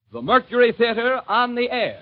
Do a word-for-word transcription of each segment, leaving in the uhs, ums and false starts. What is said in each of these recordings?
The Mercury Theater on the air.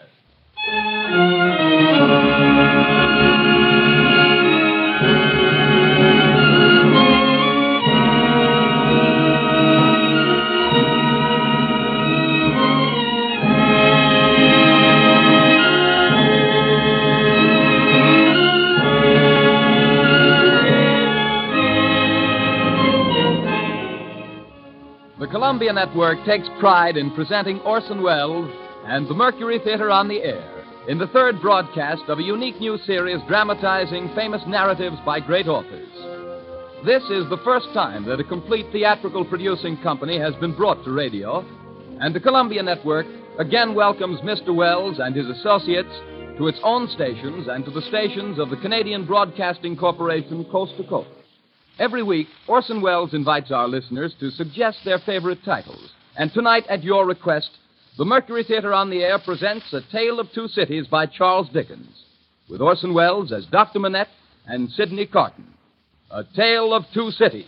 The Columbia Network takes pride in presenting Orson Welles and the Mercury Theater on the air in the third broadcast of a unique new series dramatizing famous narratives by great authors. This is the first time that a complete theatrical producing company has been brought to radio, and the Columbia Network again welcomes Mister Welles and his associates to its own stations and to the stations of the Canadian Broadcasting Corporation coast to coast. Every week, Orson Welles invites our listeners to suggest their favorite titles. And tonight, at your request, the Mercury Theater on the Air presents A Tale of Two Cities by Charles Dickens, with Orson Welles as Doctor Manette and Sidney Carton. A Tale of Two Cities.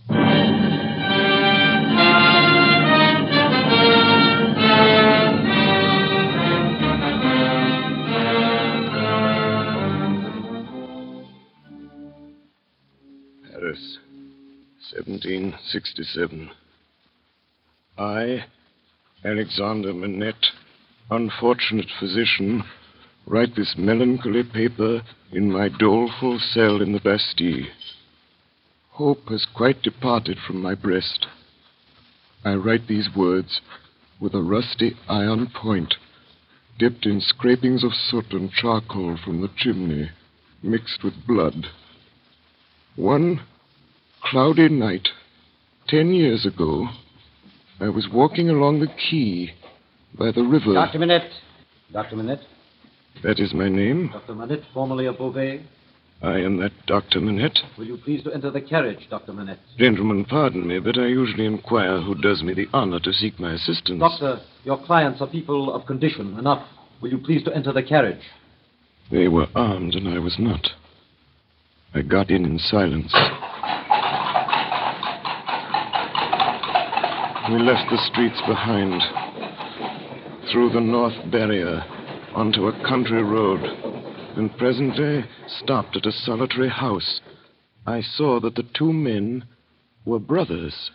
Paris, seventeen sixty-seven. I, Alexander Manette, unfortunate physician, write this melancholy paper in my doleful cell in the Bastille. Hope has quite departed from my breast. I write these words with a rusty iron point, dipped in scrapings of soot and charcoal from the chimney, mixed with blood. One cloudy night, ten years ago, I was walking along the quay by the river. Doctor Manette. Doctor Manette. That is my name. Doctor Manette, formerly of Beauvais. I am that Doctor Manette. Will you please to enter the carriage, Doctor Manette? Gentlemen, pardon me, but I usually inquire who does me the honor to seek my assistance. Doctor, your clients are people of condition. Enough. Will you please to enter the carriage? They were armed, and I was not. I got in in silence. We left the streets behind, through the North Barrier, onto a country road, and presently stopped at a solitary house. I saw that the two men were brothers.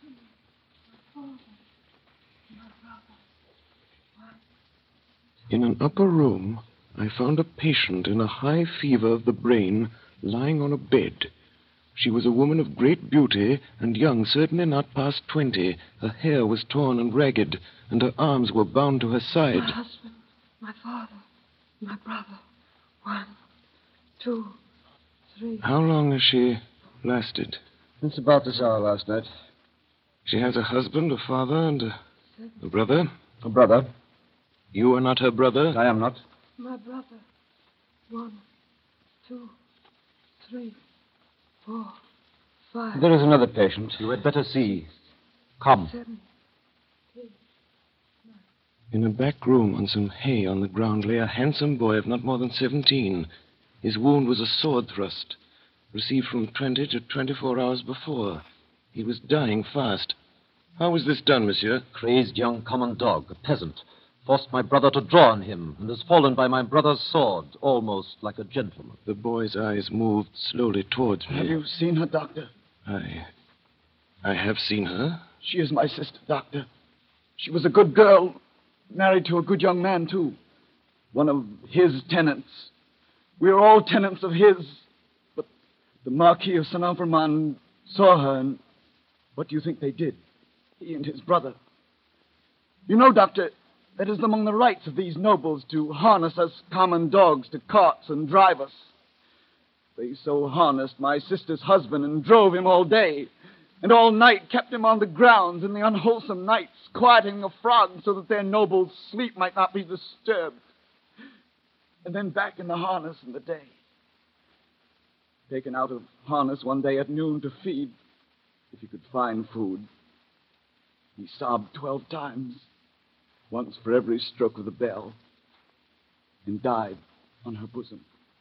In an upper room, I found a patient in a high fever of the brain lying on a bed. She was a woman of great beauty and young, certainly not past twenty. Her hair was torn and ragged, and her arms were bound to her side. My husband, my father, my brother. One, two, three. How long has she lasted? It's about this hour last night. She has a husband, a father, and a, a brother? A brother. You are not her brother? I am not. My brother. One, two, three, four, five. There is another patient. You had better see. Come. Seven, eight, nine. In a back room on some hay on the ground lay a handsome boy of not more than seventeen. His wound was a sword thrust, received from twenty to twenty-four hours before. He was dying fast. How was this done, monsieur? Crazed young common dog, a peasant, forced my brother to draw on him, and has fallen by my brother's sword, almost like a gentleman. The boy's eyes moved slowly towards me. Have you seen her, Doctor? I... I have seen her. She is my sister, Doctor. She was a good girl, married to a good young man, too. One of his tenants. We are all tenants of his. But the Marquis of Saint Ambremont saw her, and what do you think they did? He and his brother. You know, Doctor, that is among the rights of these nobles to harness us common dogs to carts and drive us. They so harnessed my sister's husband and drove him all day, and all night kept him on the grounds in the unwholesome nights, quieting the frogs so that their nobles' sleep might not be disturbed. And then back in the harness in the day. Taken out of harness one day at noon to feed, if he could find food. He sobbed twelve times, once for every stroke of the bell, and died on her bosom.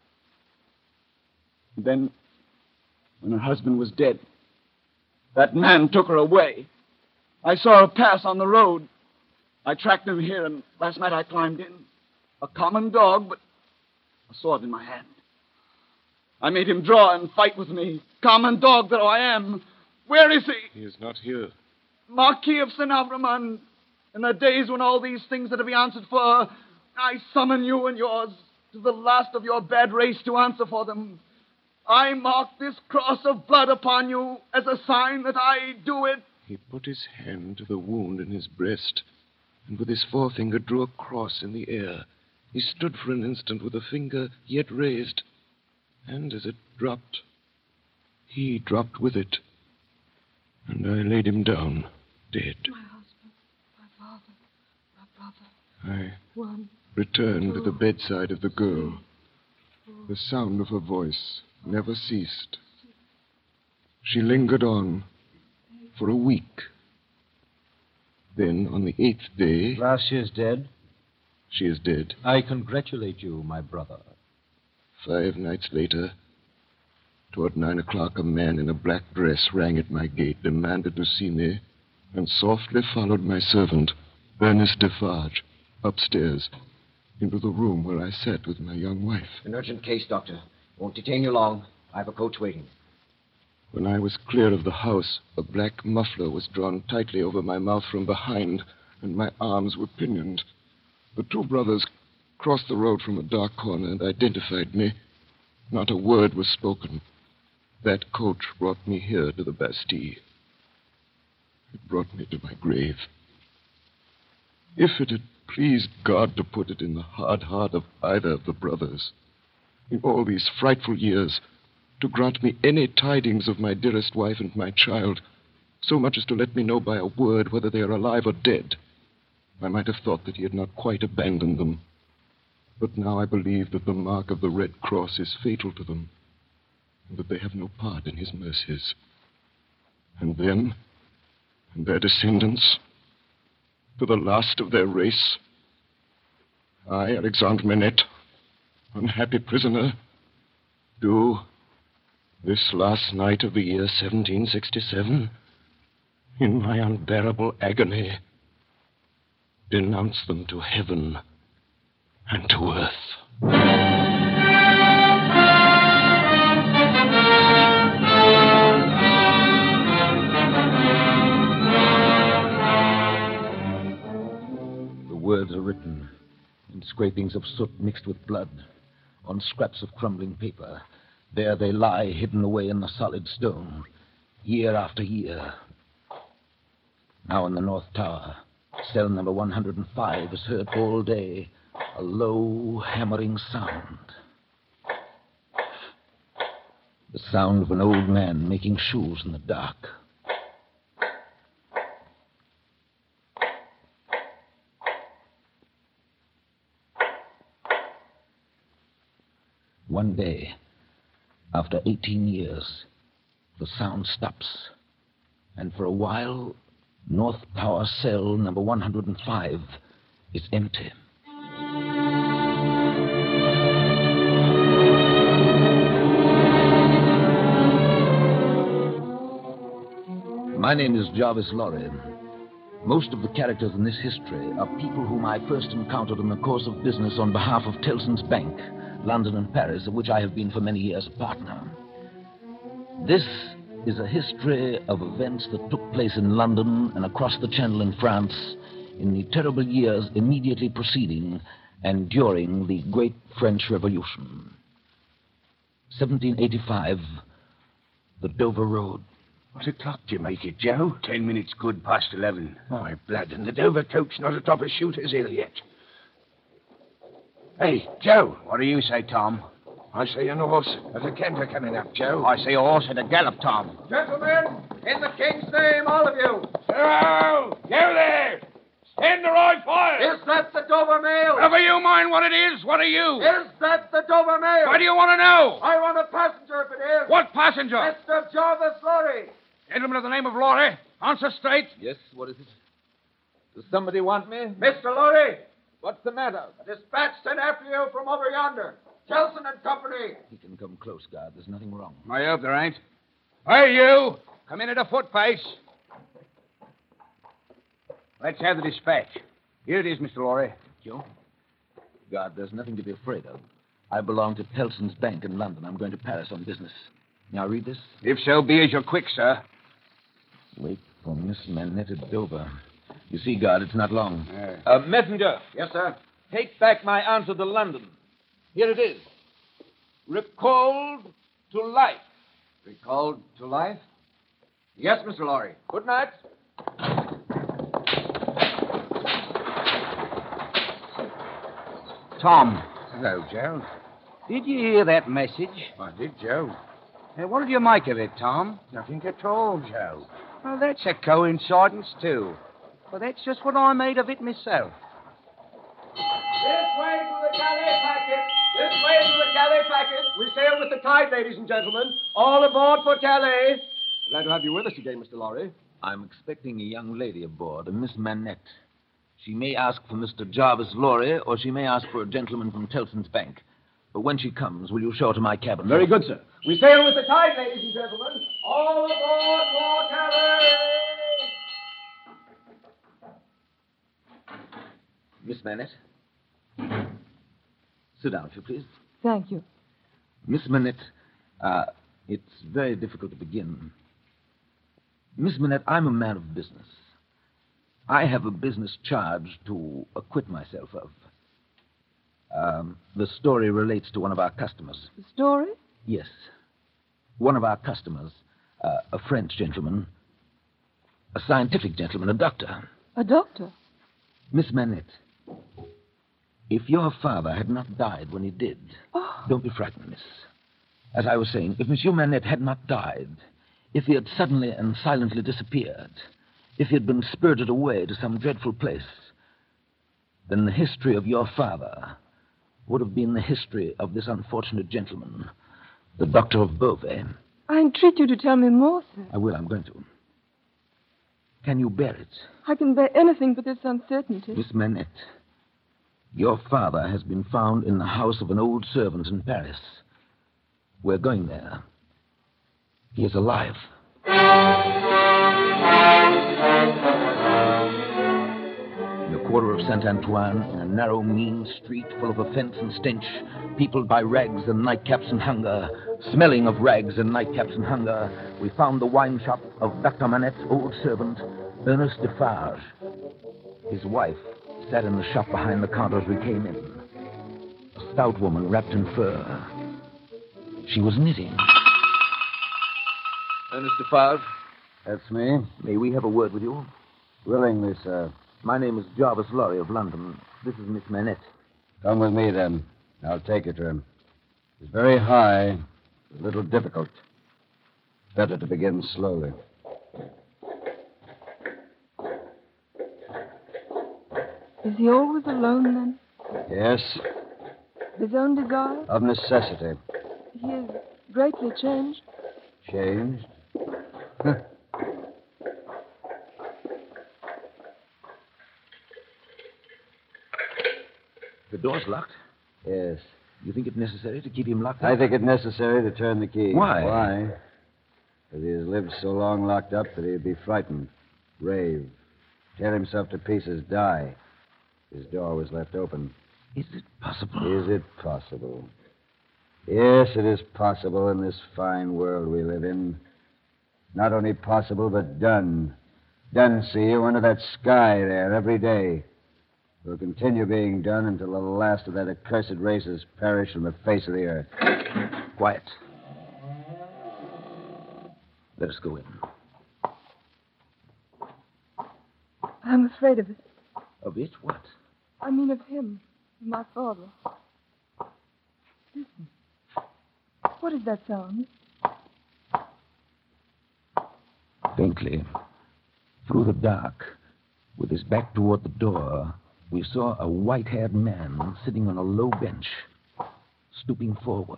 And then, when her husband was dead, that man took her away. I saw her pass on the road. I tracked him here, and last night I climbed in. A common dog, but a sword in my hand. I made him draw and fight with me. Common dog though I am. Where is he? He is not here. Marquis of Saint Avramon. In the days when all these things are to be answered for, I summon you and yours to the last of your bad race to answer for them. I mark this cross of blood upon you as a sign that I do it. He put his hand to the wound in his breast, and with his forefinger drew a cross in the air. He stood for an instant with a finger yet raised, and as it dropped, he dropped with it, and I laid him down, dead. My husband, my father, my brother. I One. returned two, to the bedside of the girl. four. The sound of her voice never ceased. She lingered on for a week. Then, on the eighth day, Last she is dead. she is dead. I congratulate you, my brother. Five nights later, toward nine o'clock, a man in a black dress rang at my gate, demanded to see me, and softly followed my servant, Ernest Defarge, upstairs, into the room where I sat with my young wife. An urgent case, Doctor. Won't detain you long. I have a coach waiting. When I was clear of the house, a black muffler was drawn tightly over my mouth from behind, and my arms were pinioned. The two brothers crossed the road from a dark corner and identified me. Not a word was spoken. That coach brought me here to the Bastille. It brought me to my grave. If it had pleased God to put it in the hard heart of either of the brothers, in all these frightful years, to grant me any tidings of my dearest wife and my child, so much as to let me know by a word whether they are alive or dead, I might have thought that he had not quite abandoned them. But now I believe that the mark of the Red Cross is fatal to them, and that they have no part in his mercies. And them, and their descendants, to the last of their race, I, Alexandre Manette, unhappy prisoner, do, this last night of the year seventeen sixty-seven, in my unbearable agony, denounce them to heaven and to earth. The words are written in scrapings of soot mixed with blood on scraps of crumbling paper. There they lie, hidden away in the solid stone, year after year. Now in the North Tower, cell number one hundred five is heard all day, a low, hammering sound. The sound of an old man making shoes in the dark. One day, after eighteen years, the sound stops, and for a while, North Tower cell number one hundred five is empty. My name is Jarvis Lorry. Most of the characters in this history are people whom I first encountered in the course of business on behalf of Tellson's Bank, London and Paris, of which I have been for many years a partner. This is a history of events that took place in London and across the Channel in France in the terrible years immediately preceding and during the Great French Revolution. seventeen eighty-five, the Dover Road. What o'clock do you make it, Joe? Ten minutes good past eleven. My blood, and the Dover coach not atop a shooter's hill yet. Hey, Joe. What do you say, Tom? I say an horse. There's a canter coming up, Joe. I say a horse at a gallop, Tom. Gentlemen, in the king's name, all of you. Joe! You there! Stand to right fire! Is that the Dover Mail? Never you mind what it is. What are you? Is that the Dover Mail? What do you want to know? I want a passenger if it is. What passenger? Mister Jarvis Lorry. Gentleman of the name of Laurie. Answer straight. Yes, what is it? Does somebody want me? Mister Lorry. What's the matter? A dispatch sent after you from over yonder. Kelson and Company. He can come close, guard. There's nothing wrong. I hope there ain't. Hey, you! Come in at a foot pace. Let's have the dispatch. Here it is, Mister Lorry. Joe? God, there's nothing to be afraid of. I belong to Tellson's Bank in London. I'm going to Paris on business. Now read this. If so be as you're quick, sir. Wait for Miss Manette at Dover. You see, God, it's not long. Uh, Uh, messenger, Yes, sir. take back my answer to London. Here it is. Recalled to life. Recalled to life? Yes, Mister Lorry. Good night. Tom. Hello, Joe. Did you hear that message? I did, Joe. Uh, what did you make of it, Tom? Nothing at all, Joe. Well, that's a coincidence, too. Well, that's just what I made of it myself. This way to the Calais packet. This way to the Calais packet. We sail with the tide, ladies and gentlemen. All aboard for Calais. Glad to have you with us again, Mister Lorry. I'm expecting a young lady aboard, a Miss Manette. She may ask for Mister Jarvis Lorry, or she may ask for a gentleman from Tellson's Bank. But when she comes, will you show her to my cabin? Very good, sir. We sail with the tide, ladies and gentlemen. All aboard for Calais. Miss Manette? Sit down, if you please. Thank you. Miss Manette, uh, it's very difficult to begin. Miss Manette, I'm a man of business. I have a business charge to acquit myself of. Um, the story relates to one of our customers. The story? Yes. One of our customers, uh, a French gentleman, a scientific gentleman, a doctor. A doctor? Miss Manette, if your father had not died when he did, Oh. don't be frightened, miss. As I was saying, if Monsieur Manette had not died, if he had suddenly and silently disappeared, if he had been spirited away to some dreadful place, then the history of your father would have been the history of this unfortunate gentleman, the doctor of Beauvais. I entreat you to tell me more, sir. I will, I'm going to. Can you bear it? I can bear anything but this uncertainty. Miss Manette, your father has been found in the house of an old servant in Paris. We're going there. He is alive. In the quarter of Saint-Antoine, in a narrow, mean street full of offense and stench, peopled by rags and nightcaps and hunger, smelling of rags and nightcaps and hunger, we found the wine shop of Doctor Manette's old servant, Ernest Defarge. His wife sat in the shop behind the counter as we came in. A stout woman wrapped in fur. She was knitting. Ernest Defarge, That's me. may we have a word with you? Willingly, sir. My name is Jarvis Lorry of London. This is Miss Manette. Come with me, then. I'll take you to him. It's very high, a little difficult. Better to begin slowly. Is he always alone, then? Yes, His own desire? of necessity. He is greatly changed. Changed? The door's locked. Yes. You think it necessary to keep him locked up? I think it necessary to turn the key. Why? Why? Because he has lived so long locked up that he'd be frightened, rave, tear himself to pieces, die. His door was left open. Is it possible? Is it possible? Yes, it is possible in this fine world we live in. Not only possible, but done. Done, see you, under that sky there every day. Will continue being done until the last of that accursed race has perished from the face of the earth. Quiet. Let us go in. I'm afraid of it. Of it? What? I mean of him, my father. Listen. What is that sound? Faintly, through the dark, with his back toward the door, we saw a white-haired man sitting on a low bench, stooping forward.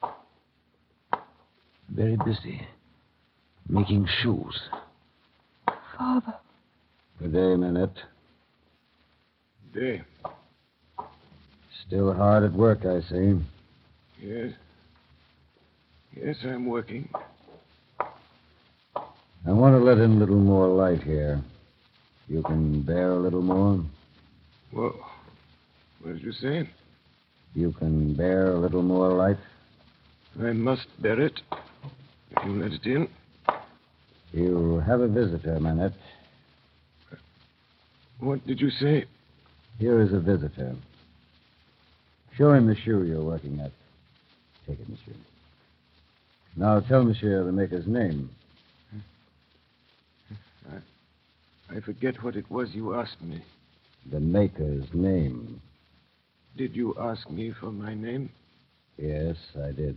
Very busy, making shoes. Father. Good day, Manette. Day. Still hard at work, I see. Yes. Yes, I'm working. I want to let in a little more light here. You can bear a little more? Whoa. What did you say? You can bear a little more light? I must bear it. If you let it in. You have a visitor, Manette. What did you say? Here is a visitor. Show him the shoe you're working at. Take it, monsieur. Now tell monsieur the maker's name. I, I forget what it was you asked me. The maker's name. Did you ask me for my name? Yes, I did.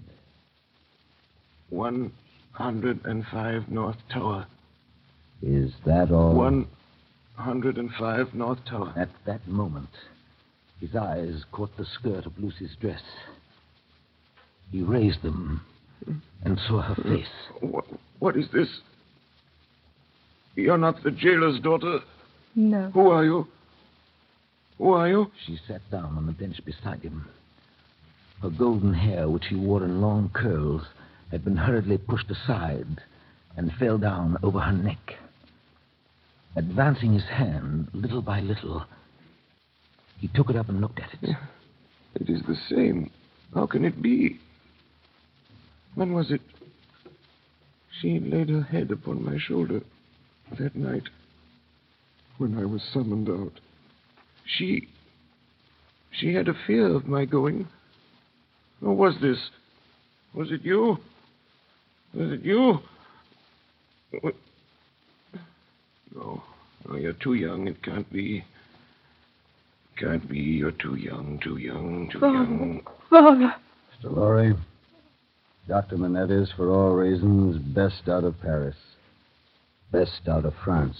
one hundred five North Tower. Is that all? one hundred five North Tower. At that moment, his eyes caught the skirt of Lucy's dress. He raised them and saw her face. What, what is this? You're not the jailer's daughter? No. Who are you? Who are you? She sat down on the bench beside him. Her golden hair, which she wore in long curls, had been hurriedly pushed aside and fell down over her neck. Advancing his hand, little by little, he took it up and looked at it. It is the same. How can it be? When was it? She laid her head upon my shoulder that night when I was summoned out. She... She had a fear of my going. Or was this? Was it you? Was it you? What? No. No, you're too young. It can't be. Can't be. You're too young, too young, too Father. young. Father. Mister Lorry, Doctor Manette is, for all reasons, best out of Paris. Best out of France.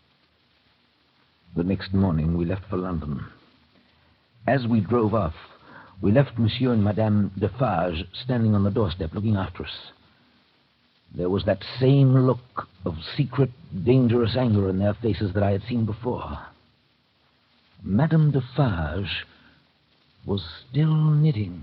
The next morning, we left for London. As we drove off, we left Monsieur and Madame Defarge standing on the doorstep looking after us. There was that same look of secret, dangerous anger in their faces that I had seen before. Madame Defarge was still knitting.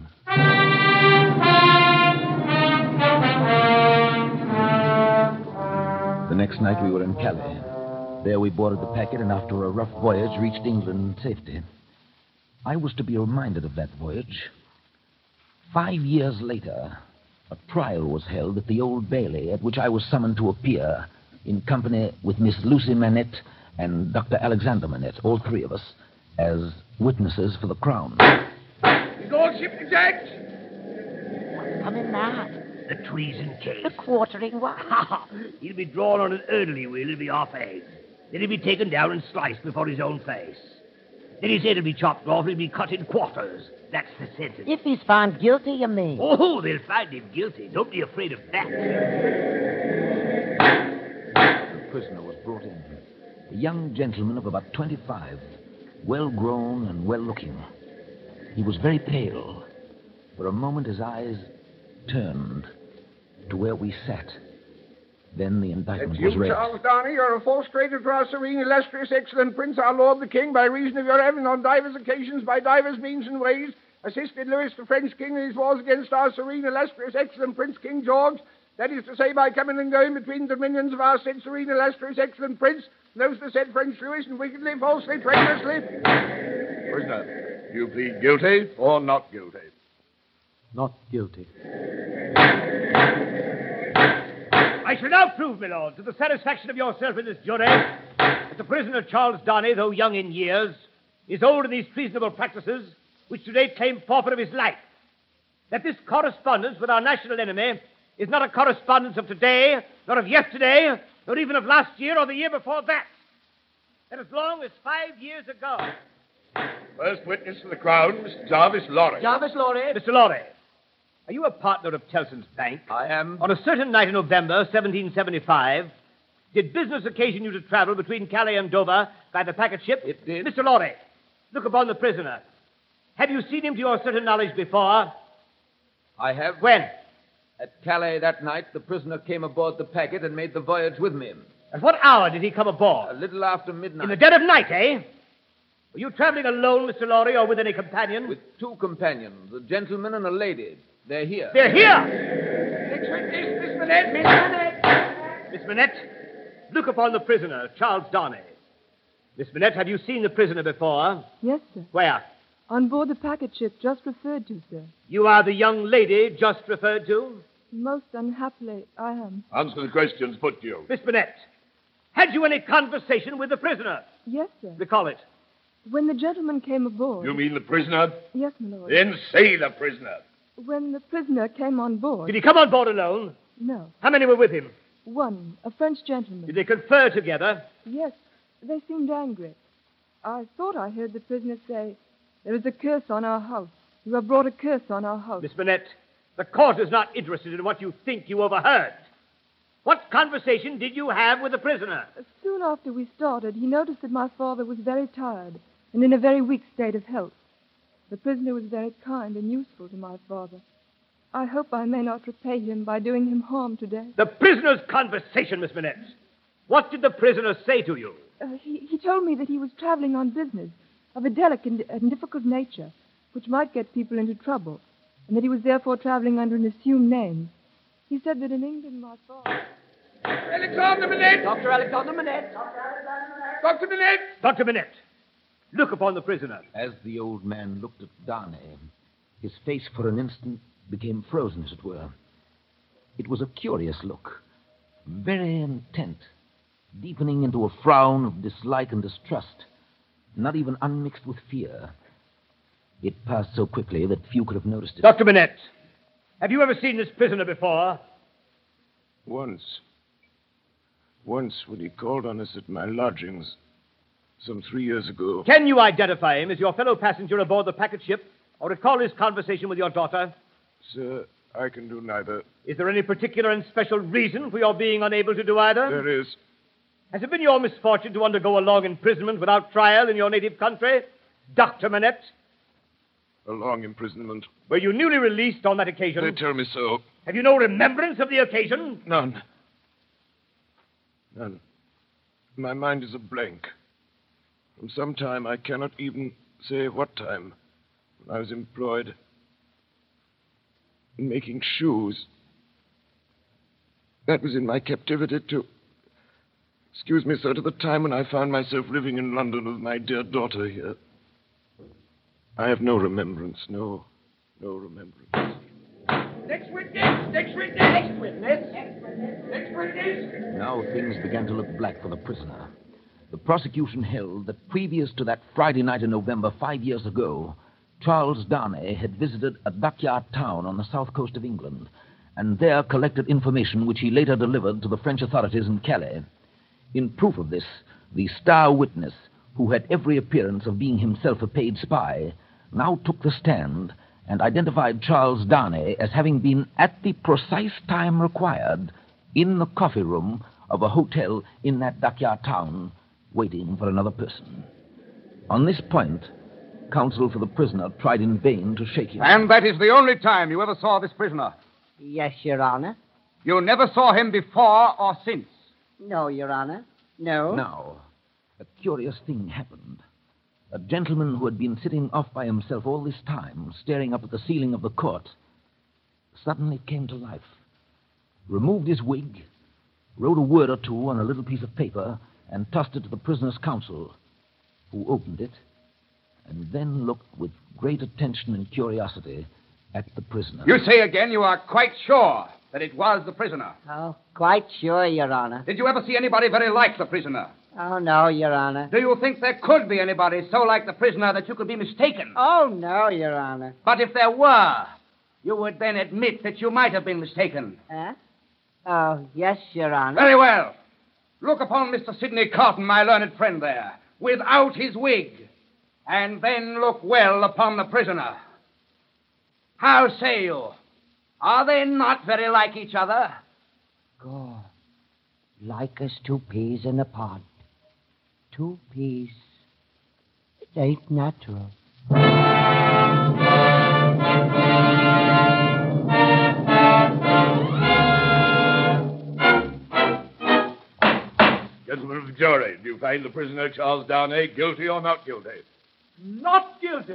The next night we were in Calais. There we boarded the packet and after a rough voyage reached England in safety. I was to be reminded of that voyage. Five years later, a trial was held at the Old Bailey, at which I was summoned to appear in company with Miss Lucy Manette and Doctor Alexander Manette, all three of us, as witnesses for the Crown. His lordship exact. What's coming now? The treason case. The quartering one? He'll be drawn on an orderly wheel, he'll be off eggs. Then he'll be taken down and sliced before his own face. Then his head will be chopped off, he'll be cut in quarters. That's the sentence. If he's found guilty, you mean? Oh, they'll find him guilty. Don't be afraid of that. The prisoner was brought in. A young gentleman of about twenty-five, well-grown and well-looking. He was very pale. For a moment his eyes turned to where we sat. Then the indictment That's was you, read. Charles Darnay. You're a false traitor to our serene, illustrious, excellent prince, our lord the king, by reason of your having on divers occasions, by divers means and ways, assisted Louis the French king in his wars against our serene, illustrious, excellent prince, King George. That is to say, by coming and going between the dominions of our said serene, illustrious, excellent prince, those the said French Louis, and wickedly, falsely, traitorously. Prisoner, do you plead guilty or not guilty? Not guilty. I shall now prove, my lord, to the satisfaction of yourself and this jury, that the prisoner Charles Darnay, though young in years, is old in these treasonable practices which today claim forfeit of his life. That this correspondence with our national enemy is not a correspondence of today, nor of yesterday, nor even of last year or the year before that. That as long as five years ago... First witness for the Crown, Mister Jarvis Lorry. Jarvis Lorry. Mister Lorry, are you a partner of Tellson's Bank? I am. On a certain night in November, seventeen seventy-five, did business occasion you to travel between Calais and Dover by the packet ship? It did. Mister Lorry, look upon the prisoner. Have you seen him to your certain knowledge before? I have. When? At Calais that night, the prisoner came aboard the packet and made the voyage with me. At what hour did he come aboard? A little after midnight. In the dead of night, eh? Were you traveling alone, Mister Lorry, or with any companion? With two companions, a gentleman and a lady. They're here. They're here! Next witness, Miss Manette. Miss Manette. Miss Manette, look upon the prisoner, Charles Darnay. Miss Manette, have you seen the prisoner before? Yes, sir. Where? On board the packet ship just referred to, sir. You are the young lady just referred to? Most unhappily, I am. Answer the questions put to you. Miss Manette, had you any conversation with the prisoner? Yes, sir. Recall it. When the gentleman came aboard... You mean the prisoner? Yes, my lord. Then say the prisoner. When the prisoner came on board... Did he come on board alone? No. How many were with him? One, a French gentleman. Did they confer together? Yes. They seemed angry. I thought I heard the prisoner say, "There is a curse on our house. You have brought a curse on our house." Miss Manette, the court is not interested in what you think you overheard. What conversation did you have with the prisoner? Soon after we started, he noticed that my father was very tired and in a very weak state of health. The prisoner was very kind and useful to my father. I hope I may not repay him by doing him harm today. The prisoner's conversation, Miss Manette. What did the prisoner say to you? Uh, he, he told me that he was traveling on business of a delicate and difficult nature, which might get people into trouble, and that he was therefore traveling under an assumed name. He said that in England, my father... Doctor Alexander Manette! Doctor Alexander Manette! Doctor Manette! Doctor Manette, look upon the prisoner. As the old man looked at Darnay, his face for an instant became frozen, as it were. It was a curious look, very intent, deepening into a frown of dislike and distrust, not even unmixed with fear. It passed so quickly that few could have noticed it. Doctor Manette, have you ever seen this prisoner before? Once. Once when he called on us at my lodgings some three years ago. Can you identify him as your fellow passenger aboard the packet ship or recall his conversation with your daughter? Sir, I can do neither. Is there any particular and special reason for your being unable to do either? There is. Has it been your misfortune to undergo a long imprisonment without trial in your native country, Doctor Manette? A long imprisonment. Were you newly released on that occasion? They tell me so. Have you no remembrance of the occasion? None. None. My mind is a blank. From some time, I cannot even say what time, when I was employed in making shoes. That was in my captivity to... Excuse me, sir, to the time when I found myself living in London with my dear daughter here. I have no remembrance, no, no remembrance. Next witness! Next witness! Next witness! Next witness! Now things began to look black for the prisoner. The prosecution held that previous to that Friday night in November five years ago, Charles Darnay had visited a dockyard town on the south coast of England, and there collected information which he later delivered to the French authorities in Calais. In proof of this, the star witness, who had every appearance of being himself a paid spy, now took the stand and identified Charles Darnay as having been at the precise time required in the coffee room of a hotel in that dockyard town, waiting for another person. On this point, counsel for the prisoner tried in vain to shake him. And that is the only time you ever saw this prisoner? Yes, Your Honor. You never saw him before or since? No, Your Honor. No. Now, a curious thing happened. A gentleman who had been sitting off by himself all this time, staring up at the ceiling of the court, suddenly came to life, removed his wig, wrote a word or two on a little piece of paper, and tossed it to the prisoner's counsel, who opened it, and then looked with great attention and curiosity at the prisoner. You say again you are quite sure that it was the prisoner? Oh, quite sure, Your Honor. Did you ever see anybody very like the prisoner? Oh, no, Your Honor. Do you think there could be anybody so like the prisoner that you could be mistaken? Oh, no, Your Honor. But if there were, you would then admit that you might have been mistaken. Huh? Oh, yes, Your Honor. Very well. Look upon Mister Sidney Carton, my learned friend there, without his wig, and then look well upon the prisoner. How say you? Are they not very like each other? God, like as two peas in a pod. Two peas. It ain't natural. Gentlemen of the jury, do you find the prisoner Charles Darnay guilty or not guilty? Not guilty.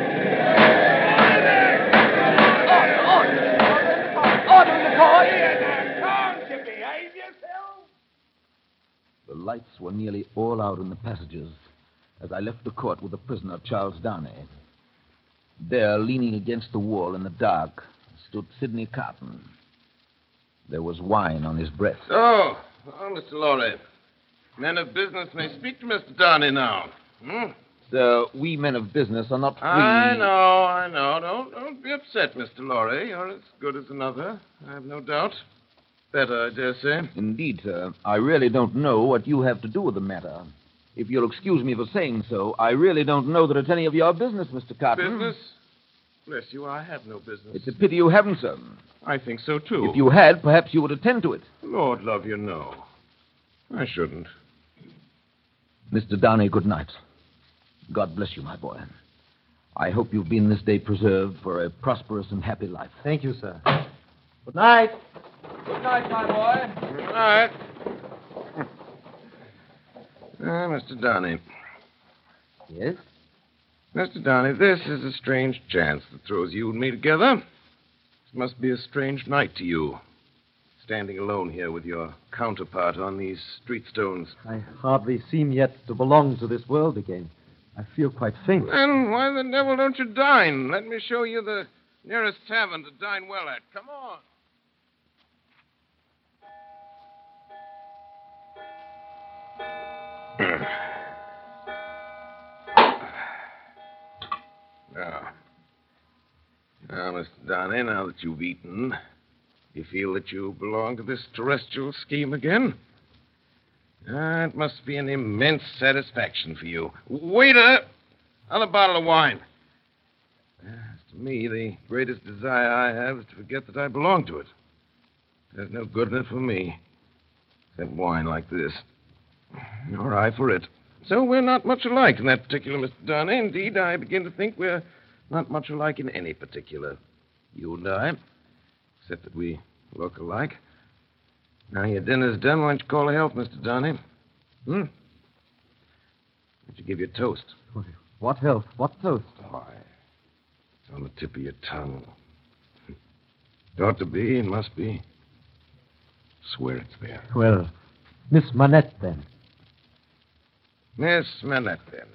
Order in the court! Can't you behave yourself? The lights were nearly all out in the passages, as I left the court with the prisoner, Charles Downey. There, leaning against the wall in the dark, stood Sidney Carton. There was wine on his breath. Oh, oh, Mister Lorry. Men of business may speak to Mister Downey now. Hmm? Sir, we men of business are not free. I know, I know. Don't, don't be upset, Mister Lorry. You're as good as another, I have no doubt. Better, I dare say. Indeed, sir. I really don't know what you have to do with the matter. If you'll excuse me for saying so, I really don't know that it's any of your business, Mister Carton. Business? Bless you, I have no business. It's a pity you haven't, sir. I think so, too. If you had, perhaps you would attend to it. Lord love you, no. I shouldn't. Mister Downey, good night. God bless you, my boy. I hope you've been this day preserved for a prosperous and happy life. Thank you, sir. Good night. Good night, my boy. Good night. Ah, Mister Downey. Yes? Mister Downey, this is a strange chance that throws you and me together. This must be a strange night to you, standing alone here with your counterpart on these street stones. I hardly seem yet to belong to this world again. I feel quite faint. Then why the devil don't you dine? Let me show you the nearest tavern to dine well at. Come on. Now, now, Mister Downey, now that you've eaten, you feel that you belong to this terrestrial scheme again? Ah, it must be an immense satisfaction for you. Waiter, another bottle of wine. As to me, the greatest desire I have is to forget that I belong to it. There's no good in it for me, except wine like this. Nor I for it. So we're not much alike in that particular, Mister Downey. Indeed, I begin to think we're not much alike in any particular. You and I. Except that we look alike. Now your dinner's done. Why don't you call a health, Mister Downey? Hmm? Why don't you give your toast? What health? What toast? Why, it's on the tip of your tongue. It ought to be and must be. Swear it's there. Well, Miss Manette, then. Miss Manette, then.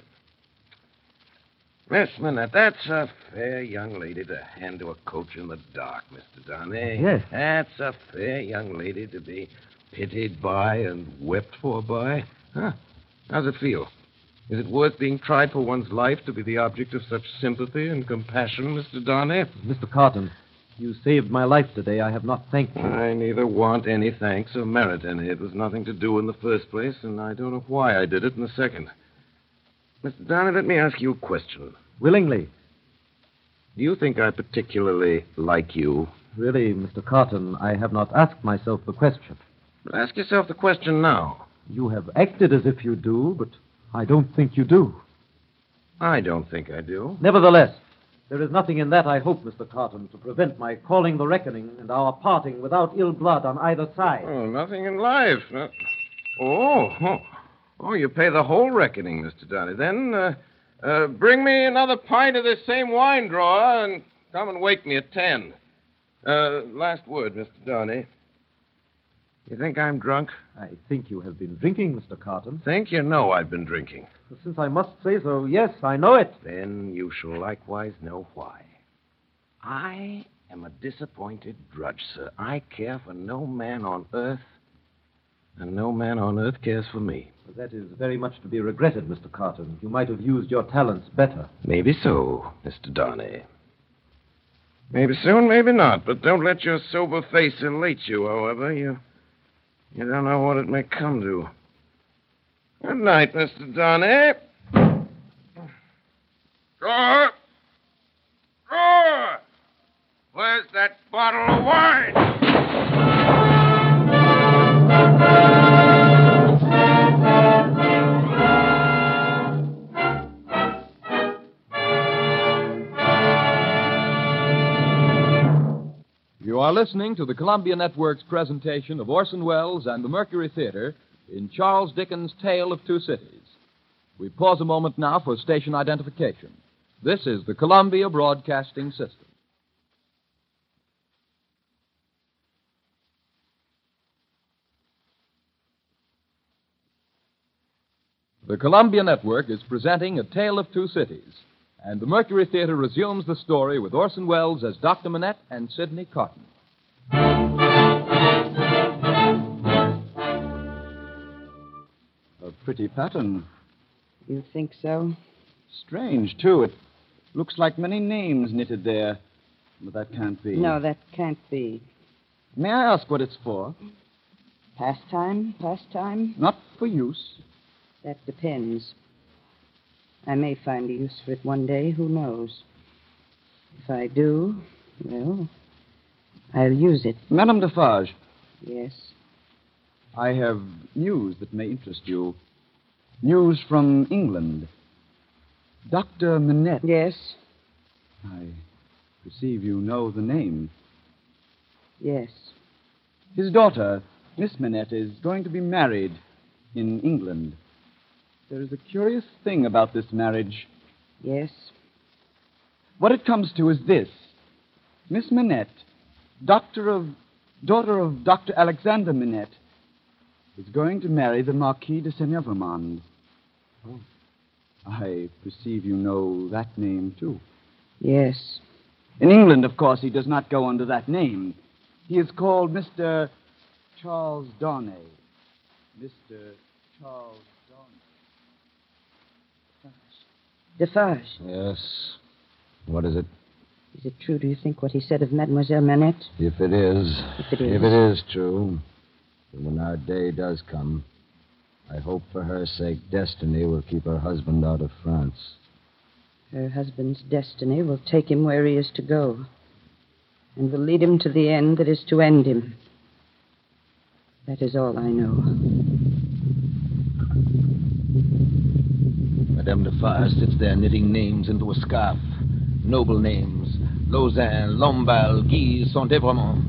Miss Manette, that's a fair young lady to hand to a coach in the dark, Mister Downey. Yes. That's a fair young lady to be pitied by and wept for by. Huh? How's it feel? Is it worth being tried for one's life to be the object of such sympathy and compassion, Mister Downey? Mister Carton, you saved my life today. I have not thanked you. I neither want any thanks or merit any. It was nothing to do in the first place, and I don't know why I did it in the second. Mister Downey, let me ask you a question. Willingly. Do you think I particularly like you? Really, Mister Carton, I have not asked myself the question. But ask yourself the question now. You have acted as if you do, but I don't think you do. I don't think I do. Nevertheless, there is nothing in that, I hope, Mister Carton, to prevent my calling the reckoning and our parting without ill blood on either side. Oh, nothing in life. No... Oh, oh, oh, you pay the whole reckoning, Mister Downey. Then uh, uh, bring me another pint of this same wine drawer and come and wake me at ten. Uh, last word, Mister Downey. You think I'm drunk? I think you have been drinking, Mister Carton. Think you know I've been drinking. Since I must say so, yes, I know it. Then you shall likewise know why. I am a disappointed drudge, sir. I care for no man on earth, and no man on earth cares for me. That is very much to be regretted, Mister Carton. You might have used your talents better. Maybe so, Mister Downey. Maybe so and maybe not, but don't let your sober face elate you, however. You, you don't know what it may come to. Good night, Mister Downey. Drawer! Drawer! Where's that bottle of wine? You are listening to the Columbia Network's presentation of Orson Welles and the Mercury Theater in Charles Dickens' Tale of Two Cities. We pause a moment now for station identification. This is the Columbia Broadcasting System. The Columbia Network is presenting A Tale of Two Cities, and the Mercury Theater resumes the story with Orson Welles as Doctor Manette and Sidney Cotton. A pretty pattern. You think so? Strange, too. It looks like many names knitted there. But that can't be. No, that can't be. May I ask what it's for? Pastime? Pastime? Not for use. That depends. I may find a use for it one day. Who knows? If I do, well, I'll use it. Madame Defarge. Yes? I have news that may interest you. News from England. Doctor Manette. Yes? I perceive you know the name. Yes. His daughter, Miss Manette, is going to be married in England. There is a curious thing about this marriage. Yes? What it comes to is this. Miss Manette, doctor of, daughter of Doctor Alexander Manette, is going to marry the Marquis de Saint-Evremond. Oh. I perceive you know that name, too. Yes. In England, of course, he does not go under that name. He is called Mister Charles Darnay. Mister Charles Defarge. Yes. What is it? Is it true, do you think, what he said of Mademoiselle Manette? If it is. If it is. If it is true, then when our day does come, I hope for her sake destiny will keep her husband out of France. Her husband's destiny will take him where he is to go, and will lead him to the end that is to end him. That is all I know. Madame Defarge sits there knitting names into a scarf. Noble names. Lausanne, Lamballe, Guise, Saint-Evremond.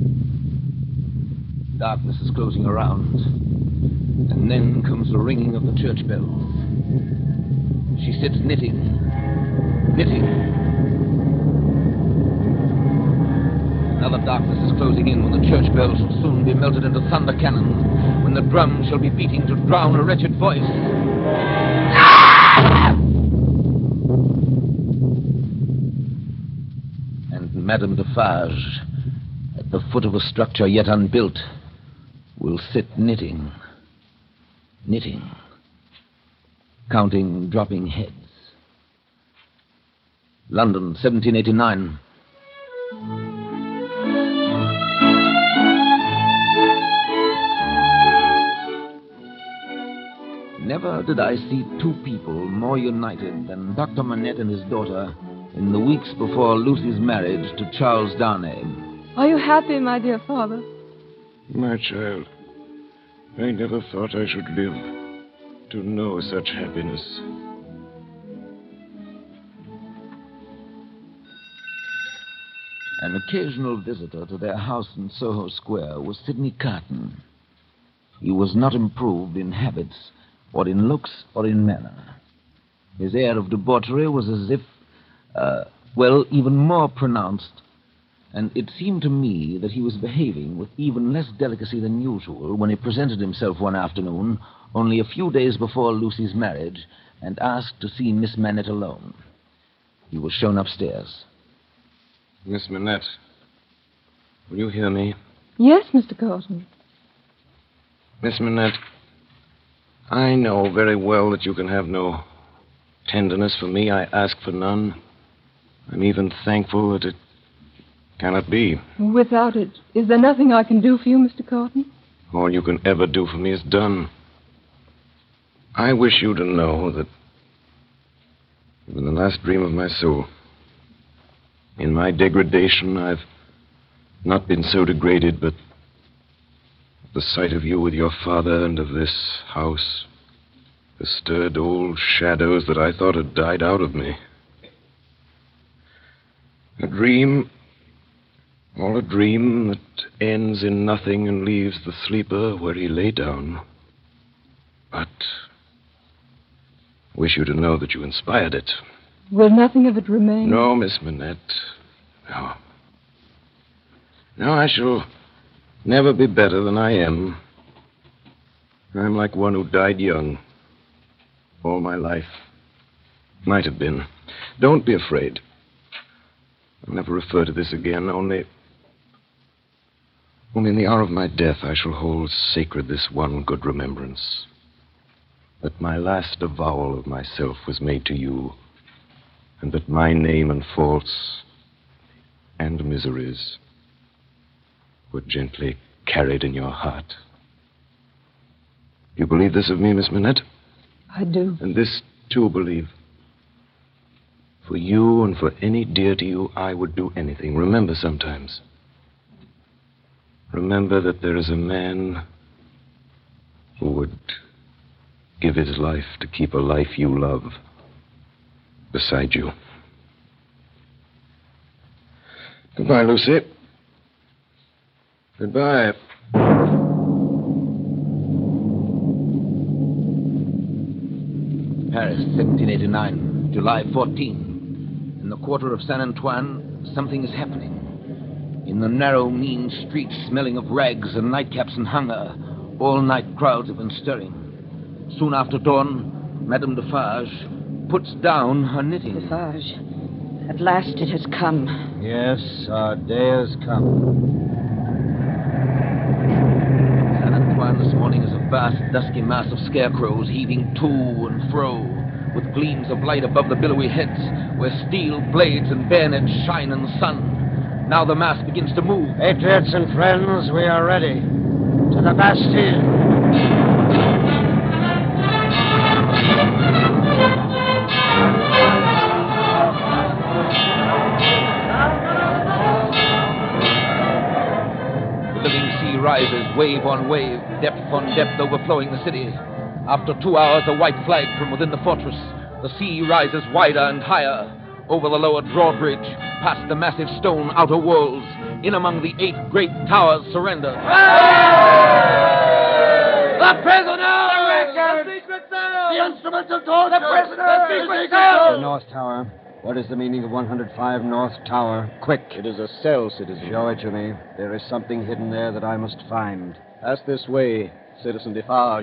Darkness is closing around. And then comes the ringing of the church bells. She sits knitting. Knitting. Now the darkness is closing in when the church bells will soon be melted into thunder cannon, when the drums shall be beating to drown a wretched voice. And Madame Defarge, at the foot of a structure yet unbuilt, will sit knitting, knitting, counting dropping heads. London, seventeen eighty-nine. Never did I see two people more united than Doctor Manette and his daughter in the weeks before Lucy's marriage to Charles Darnay. Are you happy, my dear father? My child, I never thought I should live to know such happiness. An occasional visitor to their house in Soho Square was Sidney Carton. He was not improved in habits, or in looks, or in manner. His air of debauchery was as if, uh, well, even more pronounced, and it seemed to me that he was behaving with even less delicacy than usual when he presented himself one afternoon, only a few days before Lucy's marriage, and asked to see Miss Manette alone. He was shown upstairs. Miss Manette, will you hear me? Yes, Mister Carton. Miss Manette, I know very well that you can have no tenderness for me. I ask for none. I'm even thankful that it cannot be. Without it, is there nothing I can do for you, Mister Carton? All you can ever do for me is done. I wish you to know that in the last dream of my soul, in my degradation, I've not been so degraded, but the sight of you with your father and of this house has stirred old shadows that I thought had died out of me. A dream, all a dream that ends in nothing and leaves the sleeper where he lay down. But I wish you to know that you inspired it. Will nothing of it remain? No, Miss Manette. No. No, I shall never be better than I am. I'm like one who died young. all my life. Might have been. Don't be afraid. I'll never refer to this again, only... Only in the hour of my death I shall hold sacred this one good remembrance. That my last avowal of myself was made to you, and that my name and faults and miseries were gently carried in your heart. You believe this of me, Miss Minette? I do. And this, too, believe. For you and for any dear to you, I would do anything. Remember sometimes. Remember that there is a man who would give his life to keep a life you love beside you. Goodbye, Lucy. Goodbye. Paris, seventeen eighty-nine, July fourteenth. In the quarter of Saint Antoine, something is happening. In the narrow, mean streets, smelling of rags and nightcaps and hunger, all night crowds have been stirring. Soon after dawn, Madame Defarge puts down her knitting. Defarge, at last it has come. Yes, our day has come. Saint Antoine this morning is a vast, dusky mass of scarecrows heaving to and fro, with gleams of light above the billowy heads, where steel blades and bayonets shine in the sun. Now the mass begins to move. Patriots and friends, we are ready. To the Bastille. The living sea rises, wave on wave, depth on depth, overflowing the city. After two hours, a white flag from within the fortress. The sea rises wider and higher. Over the lower drawbridge, past the massive stone outer walls, in among the eight great towers surrender. The prisoner! The secret cell! The instruments of torture! The prisoner! The secret cell! The North Tower. What is the meaning of one oh five North Tower? Quick. It is a cell, citizen. Show it to me. There is something hidden there that I must find. Pass this way, Citizen Defarge.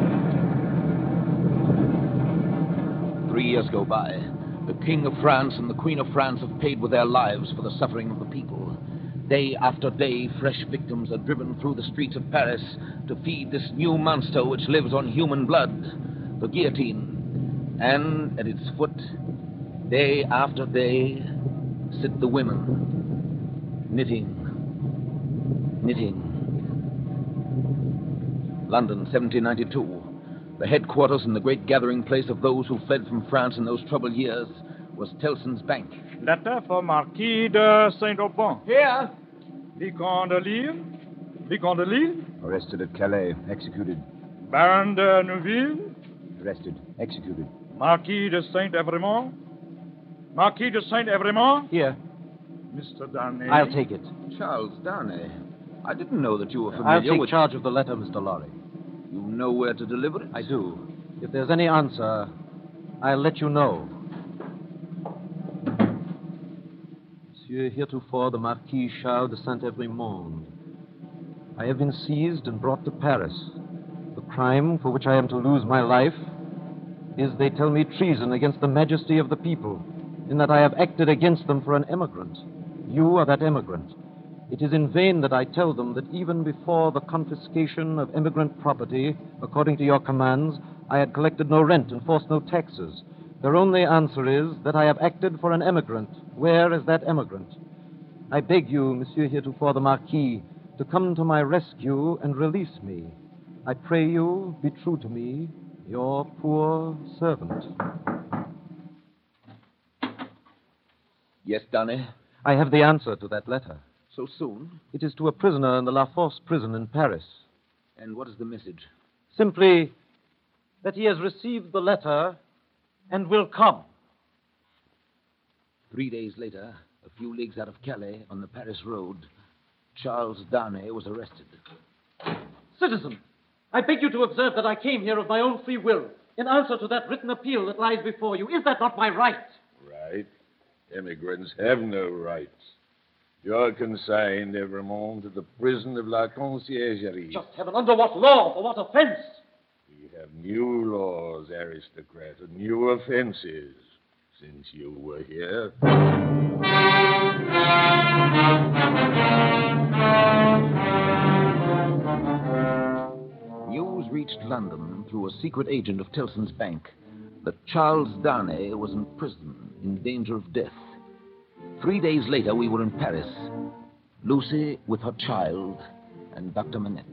Three years go by. The King of France and the Queen of France have paid with their lives for the suffering of the people. Day after day, fresh victims are driven through the streets of Paris to feed this new monster which lives on human blood, the guillotine. And at its foot, day after day, sit the women, knitting, knitting. London, seventeen ninety-two. The headquarters and the great gathering place of those who fled from France in those troubled years was Tellson's Bank. Letter for Marquis de Saint-Aubin. Here. Vicomte de Lille. Vicomte de Lille. Arrested at Calais. Executed. Baron de Neuville. Arrested. Executed. Marquis de Saint-Evremont. Marquis de Saint-Evremont. Here. Mister Darnay. I'll take it. Charles Darnay. I didn't know that you were familiar I'll take with... charge of the letter, Mister Lorry. You know where to deliver it? I do. If there's any answer, I'll let you know. Monsieur, heretofore the Marquis Charles de Saint-Evremond. I have been seized and brought to Paris. The crime for which I am to lose my life is, they tell me, treason against the majesty of the people, in that I have acted against them for an emigrant. You are that emigrant. It is in vain that I tell them that even before the confiscation of emigrant property, according to your commands, I had collected no rent and forced no taxes. Their only answer is that I have acted for an emigrant. Where is that emigrant? I beg you, Monsieur heretofore the Marquis, to come to my rescue and release me. I pray you, be true to me, your poor servant. Yes, Darnay? I have the answer to that letter. So soon? It is to a prisoner in the La Force prison in Paris. And what is the message? Simply that he has received the letter and will come. Three days later, a few leagues out of Calais, on the Paris road, Charles Darnay was arrested. Citizen, I beg you to observe that I came here of my own free will, in answer to that written appeal that lies before you. Is that not my right? Right. Emigrants have no rights. You're consigned, Evremont, to the prison of La Conciergerie. Just heaven, under what law? For what offense? We have New laws, aristocrat, and new offenses since you were here. News reached London through a secret agent of Tellson's Bank that Charles Darnay was in prison in danger of death. Three days later, we were in Paris. Lucy with her child and Doctor Manette.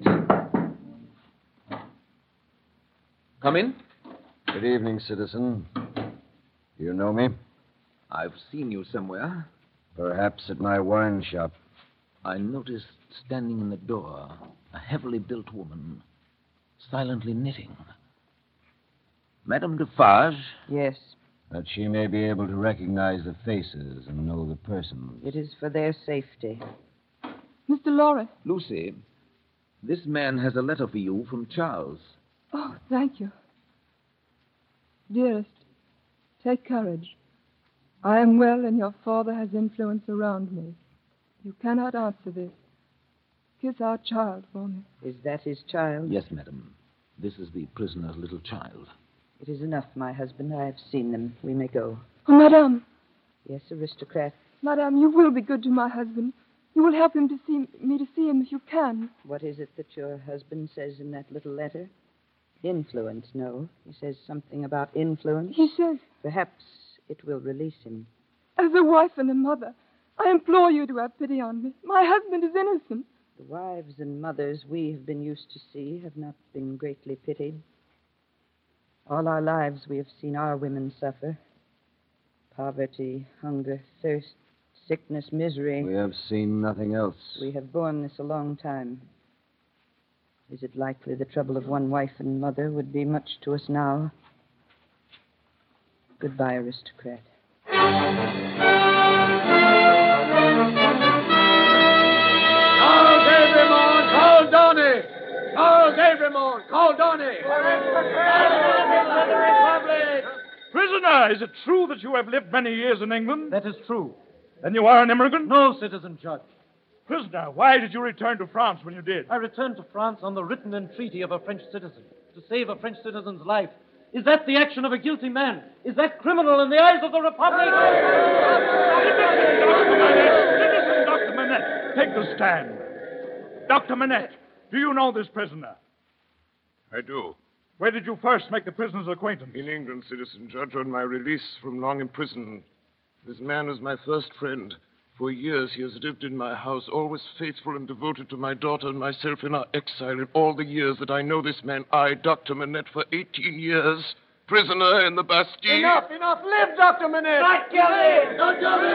Come in. Good evening, citizen. Do you know me? I've seen you somewhere. Perhaps at my wine shop. I noticed standing in the door a heavily built woman, silently knitting. Madame Defarge? Yes. That she may be able to recognize the faces and know the persons. It is for their safety. Mister Lorry. Lucy, this man has a letter for you from Charles. Oh, thank you. Dearest, take courage. I am well, and your father has influence around me. You cannot answer this. Kiss our child for me. Is that his child? Yes, madam. This is the prisoner's little child. It is enough, my husband. I have seen them. We may go. Oh, Madame. Yes, aristocrat. Madame, you will be good to my husband. You will help him to see me to see him if you can. What is it that your husband says in that little letter? Influence, no. He says something about influence. He says... Perhaps it will release him. As a wife and a mother, I implore you to have pity on me. My husband is innocent. The wives and mothers we have been used to see have not been greatly pitied. All our lives we have seen our women suffer. Poverty, hunger, thirst, sickness, misery. We have seen nothing else. We have borne this a long time. Is it likely the trouble of one wife and mother would be much to us now? Goodbye, aristocrat. Charles Evremont, call Donny! Charles Evremont, call Donny! Prisoner, is it true that you have lived many years in England? That is true. Then you are an immigrant? No, citizen judge. Prisoner, why did you return to France when you did? I returned to France on the written entreaty of a French citizen to save a French citizen's life. Is that the action of a guilty man? Is that criminal in the eyes of the Republic? Citizen Doctor Manette, take the stand. Doctor Manette, do you know this prisoner? I do. Where did you first make the prisoner's acquaintance? In England, citizen judge, on my release from long imprisonment. This man was my first friend. For years he has lived in my house, always faithful and devoted to my daughter and myself in our exile. In all the years that I know this man, I, Doctor Manette, for eighteen years, prisoner in the Bastille. Enough, enough. Live, Doctor Manette. Not guilty. Not guilty.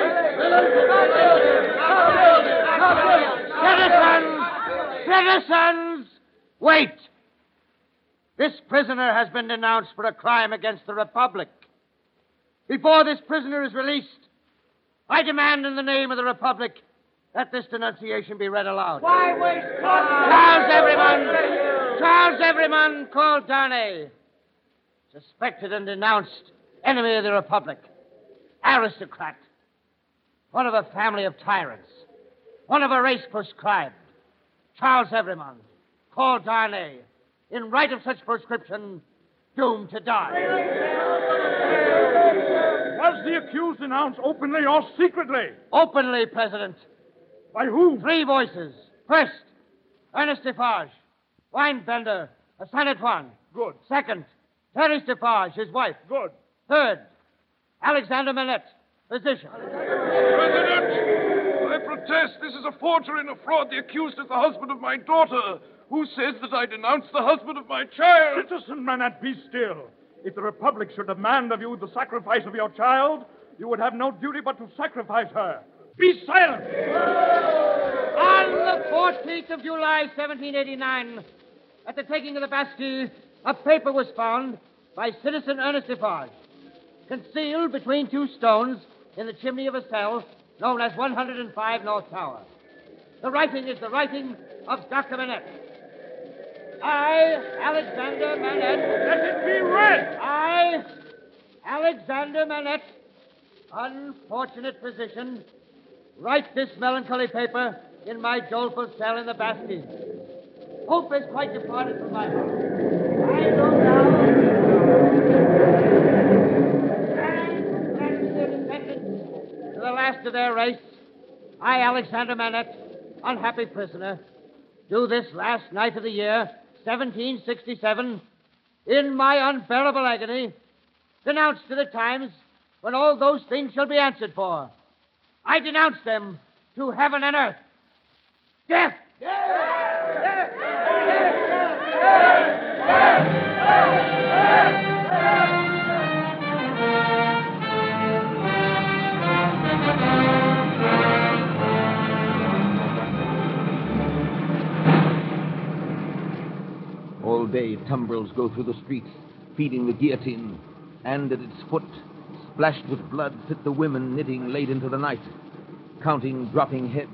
Citizens! Citizens! Wait! This prisoner has been denounced for a crime against the Republic. Before this prisoner is released, I demand in the name of the Republic that this denunciation be read aloud. Why waste time? Charles Everyman! Charles Everyman called Darnay. Suspected and denounced enemy of the Republic. Aristocrat. One of a family of tyrants. One of a race proscribed. Charles Everyman called Darnay. In right of such proscription, doomed to die. Was the accused denounced openly or secretly? Openly, President. By whom? Three voices. First, Ernest Defarge, wine vendor of Saint Antoine. Good. Second, Therese Defarge, his wife. Good. Third, Alexander Manette, physician. President, I protest this is a forgery and a fraud. The accused is the husband of my daughter, who says that I denounced the husband of my child. Citizen Manette, be still. If the Republic should demand of you the sacrifice of your child, you would have no duty but to sacrifice her. Be silent! On the fourteenth of July, seventeen eighty-nine, at the taking of the Bastille, a paper was found by Citizen Ernest Defarge, concealed between two stones in the chimney of a cell known as one hundred five North Tower. The writing is the writing of Doctor Manette. I, Alexander Manette. Let it be read! I, Alexander Manette, unfortunate physician, write this melancholy paper in my doleful cell in the Bastille. Hope has quite departed from my heart. I know now To the last of their race, I, Alexander Manette, unhappy prisoner, do this last night of the year, seventeen sixty-seven, in my unbearable agony, denounce to the times when all those things shall be answered for. I denounce them to heaven and earth. Death! All day, tumbrils go through the streets, feeding the guillotine, and at its foot, splashed with blood, sit the women knitting late into the night, counting dropping heads.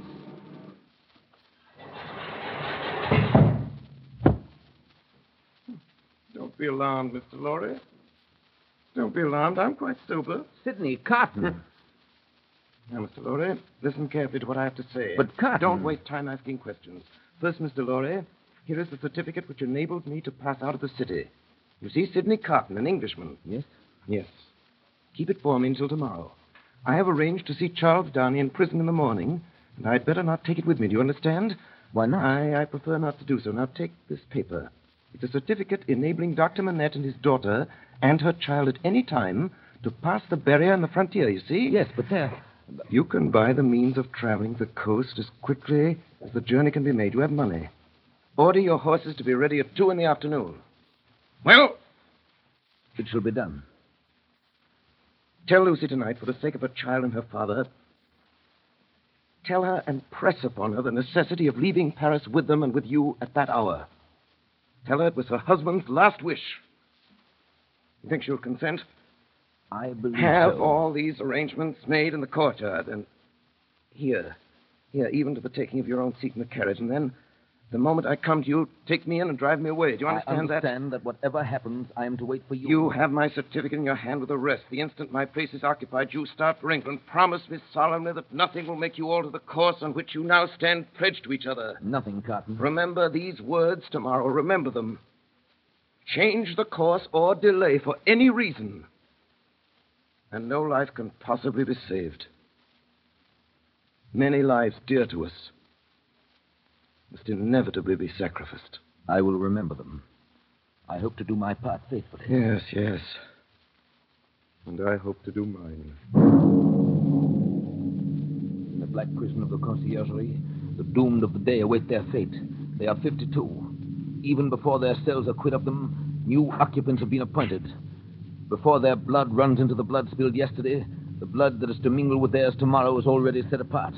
Don't be alarmed, Mister Lorry. Don't be alarmed. I'm quite sober. Sidney Cotton. Now, Mister Lorry, listen carefully to what I have to say. But, Cotton... Don't waste time asking questions. First, Mister Lorry, here is the certificate which enabled me to pass out of the city. You see, Sidney Cotton, an Englishman. Yes? Yes. Keep it for me until tomorrow. I have arranged to see Charles Downey in prison in the morning, and I'd better not take it with me. Do you understand? Why not? I, I prefer not to do so. Now, take this paper. It's a certificate enabling Doctor Manette and his daughter and her child at any time to pass the barrier on the frontier, you see? Yes, but there... You can buy the means of traveling the coast as quickly as the journey can be made. You have money. Order your horses to be ready at two in the afternoon. Well? It shall be done. Tell Lucy tonight, for the sake of her child and her father, tell her and press upon her the necessity of leaving Paris with them and with you at that hour. Tell her it was her husband's last wish. You think she'll consent? I believe Have so. all these arrangements made in the courtyard, and here, here, even to the taking of your own seat in the carriage, and then, the moment I come to you, take me in and drive me away. Do you understand that? I understand that? that whatever happens, I am to wait for you. You have my certificate in your hand with the rest. The instant my place is occupied, you start for England. Promise me solemnly that nothing will make you alter the course on which you now stand pledged to each other. Nothing, Cotton. Remember these words tomorrow. Remember them. Change the course or delay for any reason, and no life can possibly be saved. Many lives dear to us must inevitably be sacrificed. I will remember them. I hope to do my part faithfully. Yes, yes. And I hope to do mine. In the black prison of the Conciergerie, the doomed of the day await their fate. They are fifty-two. Even before their cells are quit of them, new occupants have been appointed. Before their blood runs into the blood spilled yesterday, the blood that is to mingle with theirs tomorrow is already set apart.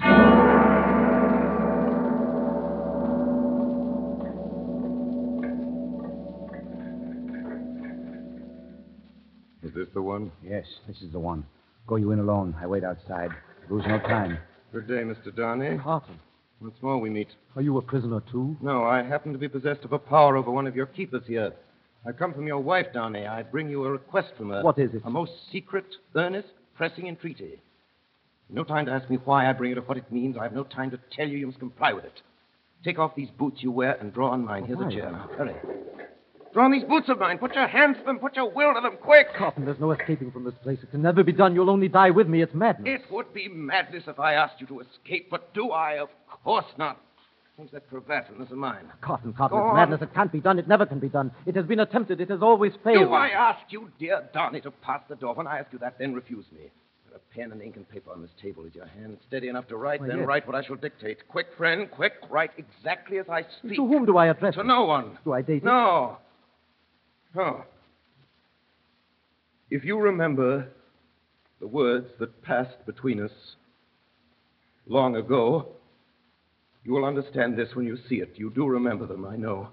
Is this the one? Yes, this is the one. Go you in alone. I wait outside. Lose no time. Good day, Mister Darnay. Cotton. Once more we meet. Are you a prisoner, too? No, I happen to be possessed of a power over one of your keepers here. I come from your wife, Downey. I bring you a request from her. What is it? A most secret, earnest, pressing entreaty. No time to ask me why I bring it or what it means. I have no time to tell you. You must comply with it. Take off these boots you wear and draw on mine. Here's Why? a chair. Now, hurry. Draw on these boots of mine. Put your hands to them. Put your will to them. Quick. Cotton, there's no escaping from this place. It can never be done. You'll only die with me. It's madness. It would be madness if I asked you to escape, but do I? Of course not. Change that cravat and this of mine. Cotton, Cotton, Go it's on. madness. It can't be done. It never can be done. It has been attempted. It has always failed. Do I ask you, dear Donny, to pass the door? When I ask you that, then refuse me. Got a pen and ink and paper on this table. Is your hand steady enough to write? Why, then yes. write what I shall dictate. Quick, friend, quick. Write exactly as I speak. To whom do I address To it? no one. Do I date it? No. No. If you remember the words that passed between us long ago, you will understand this when you see it. You do remember them, I know.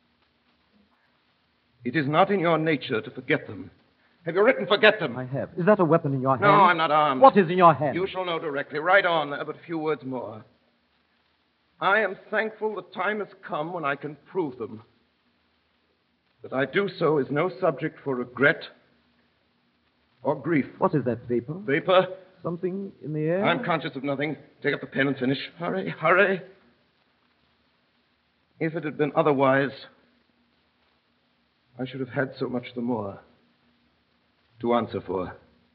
It is not in your nature to forget them. Have you written forget them? I have. Is that a weapon in your hand? No, I'm not armed. What is in your hand? You shall know directly. Write on there, but a few words more. I am thankful the time has come when I can prove them. That I do so is no subject for regret or grief. What is that vapor? Vapor? Something in the air? I'm conscious of nothing. Take up the pen and finish. Hurry, hurry. If it had been otherwise, I should have had so much the more. to answer for.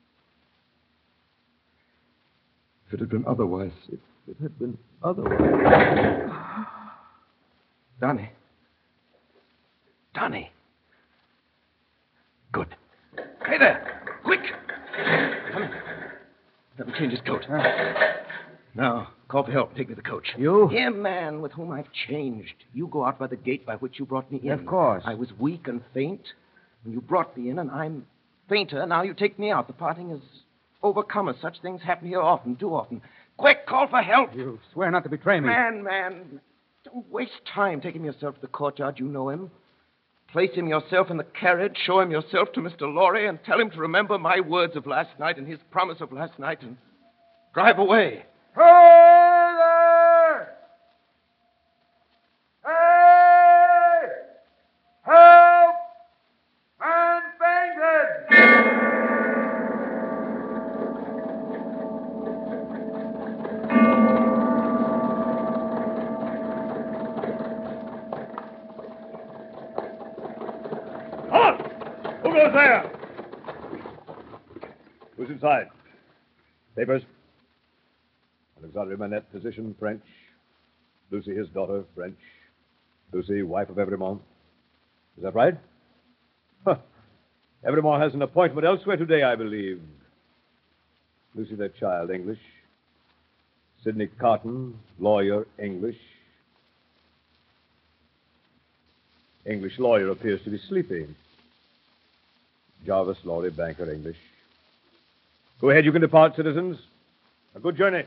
If it had been otherwise, if it had been otherwise. Donnie. Donnie. Good. Hey there! Quick! Come in. Let me change his coat. Now, call for help. Take me to the coach. You? Him, man, with whom I've changed. You go out by the gate by which you brought me in. Of course. I was weak and faint when you brought me in, and I'm fainter. Now you take me out. The parting has overcome us. Such things happen here often, too often. Quick, call for help. You swear not to betray me. Man, man, don't waste time taking him yourself to the courtyard. You know him. Place him yourself in the carriage, show him yourself to Mister Lorry, and tell him to remember my words of last night and his promise of last night, and drive away. Hey there! Hey! Help! Man fainted! Who goes there? Who's inside? Papers? Alexandre Manette, physician, French. Lucy, his daughter, French. Lucy, wife of Evremont. Is that right? Huh. Evremont has an appointment elsewhere today, I believe. Lucy, their child, English. Sidney Carton, lawyer, English. English lawyer appears to be sleeping. Jarvis Lorry, banker, English. Go ahead, you can depart, citizens. A good journey.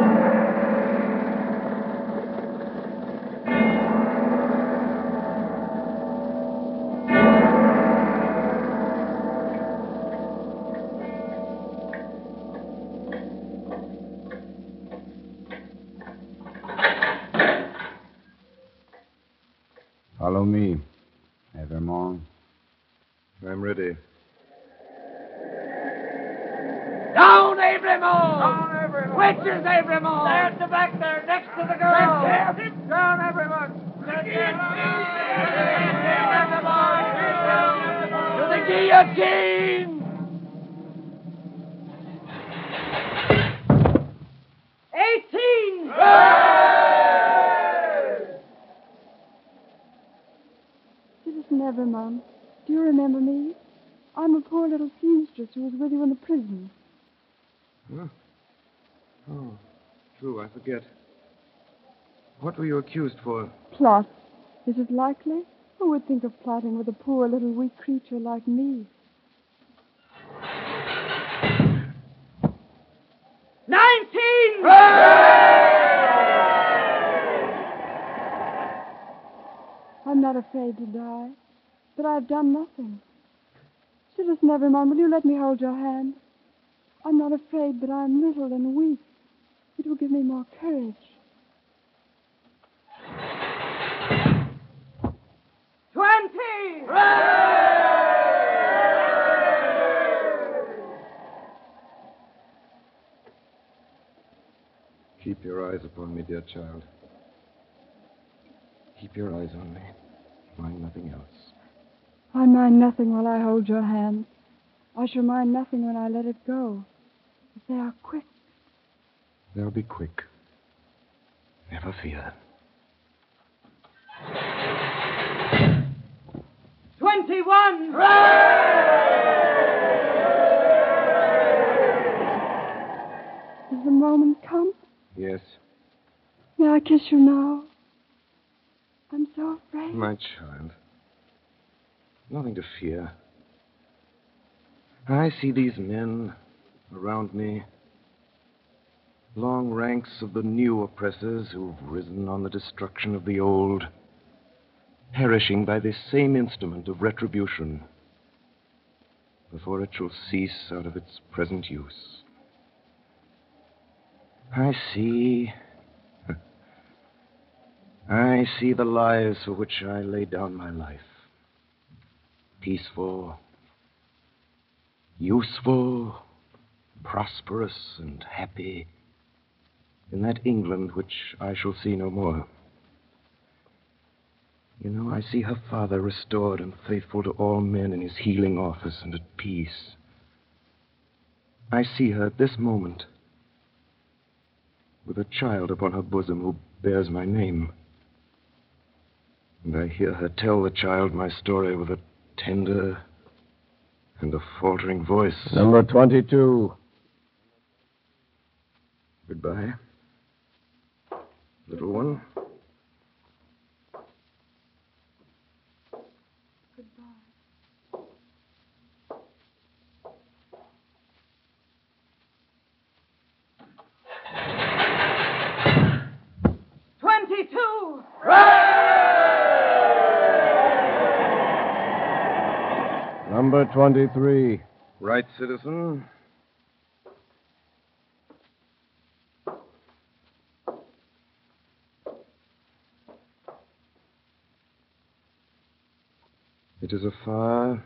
Follow me, Evremont. I'm ready. Down, Evremont! Down, Evremont! Which is Evremont? There at the back there, next to the girl. That's him. Down, Evremont! To the guillotine! Eighteen! Citizen Evremont, do you remember me? I'm a poor little seamstress who was with you in the prison. Huh? Oh, true, I forget. What were you accused for? Plot. Is it likely? Who would think of plotting with a poor little weak creature like me? Nineteen! I'm not afraid to die, but I've done nothing. Citizen Evremont, will you let me hold your hand? I'm not afraid, but I'm little and weak. It will give me more courage. Twenty! Keep your eyes upon me, dear child. Keep your eyes on me. Mind nothing else. I mind nothing while I hold your hand. I shall mind nothing when I let it go. If they are quick. They'll be quick. Never fear. Twenty-one! Has the moment come? Yes, May I kiss you now? I'm so afraid. my child. Nothing to fear. I see these men around me. Long ranks of the new oppressors who've risen on the destruction of the old, perishing by this same instrument of retribution before it shall cease out of its present use. I see... I see the lives for which I laid down my life. Peaceful, useful, prosperous, and happy in that England which I shall see no more. You know, I see her father restored and faithful to all men in his healing office and at peace. I see her at this moment, with a child upon her bosom who bears my name. And I hear her tell the child my story with a tender and a faltering voice. Number twenty-two. Goodbye, little one. Twenty-two! Number twenty-three. Right, citizen. It is a far,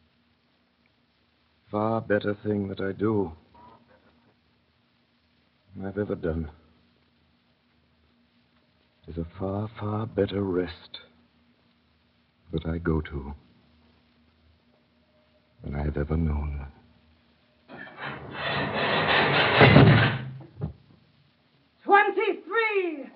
far better thing that I do than I've ever done. It is a far, far better rest that I go to than I have ever known. Twenty-three!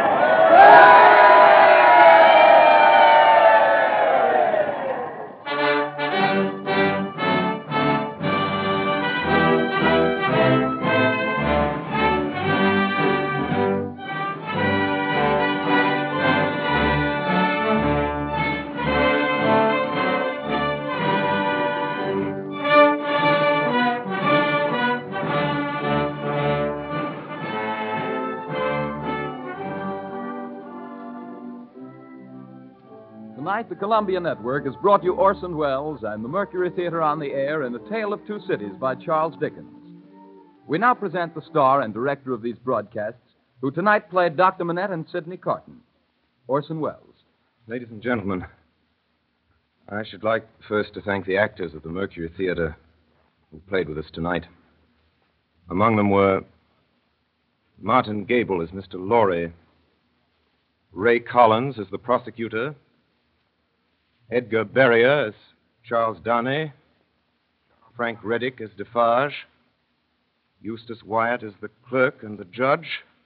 Tonight, the Columbia Network has brought you Orson Welles and the Mercury Theater on the Air in A Tale of Two Cities by Charles Dickens. We now present the star and director of these broadcasts, who tonight played Doctor Manette and Sidney Carton, Orson Welles. Ladies and gentlemen, I should like first to thank the actors of the Mercury Theater who played with us tonight. Among them were Martin Gable as Mister Laurie, Ray Collins as the prosecutor, Edgar Berrier as Charles Darnay, Frank Reddick as Defarge, Eustace Wyatt as the clerk and the judge,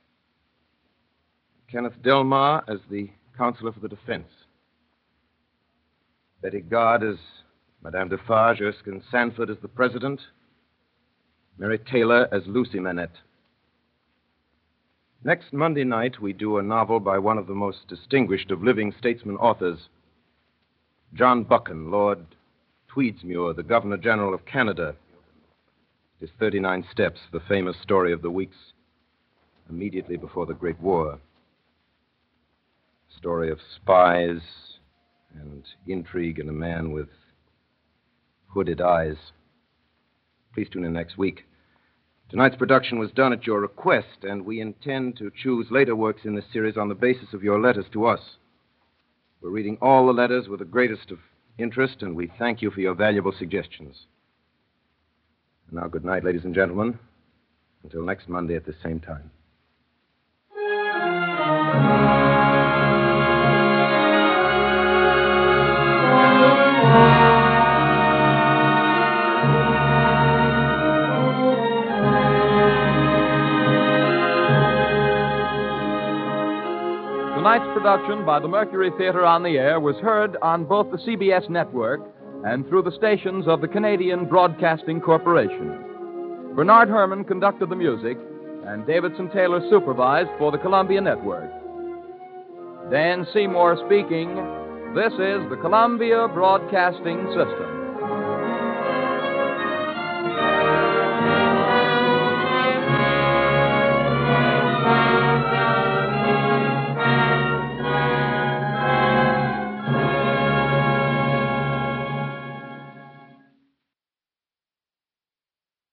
Kenneth Delmar as the counsellor for the defense, Betty Gard as Madame Defarge, Erskine Sanford as the president, Mary Taylor as Lucy Manette. Next Monday night, we do a novel by one of the most distinguished of living statesman authors, John Buchan, Lord Tweedsmuir, the Governor General of Canada. It is thirty-nine Steps, the famous story of the weeks immediately before the Great War. A story of spies and intrigue and a man with hooded eyes. Please tune in next week. Tonight's production was done at your request, and we intend to choose later works in this series on the basis of your letters to us. We're reading all the letters with the greatest of interest, and we thank you for your valuable suggestions. And now, good night, ladies and gentlemen. Until next Monday at the same time. Tonight's production by the Mercury Theater on the Air was heard on both the C B S network and through the stations of the Canadian Broadcasting Corporation. Bernard Herrmann conducted the music, and Davidson Taylor supervised for the Columbia Network. Dan Seymour speaking. This is the Columbia Broadcasting System.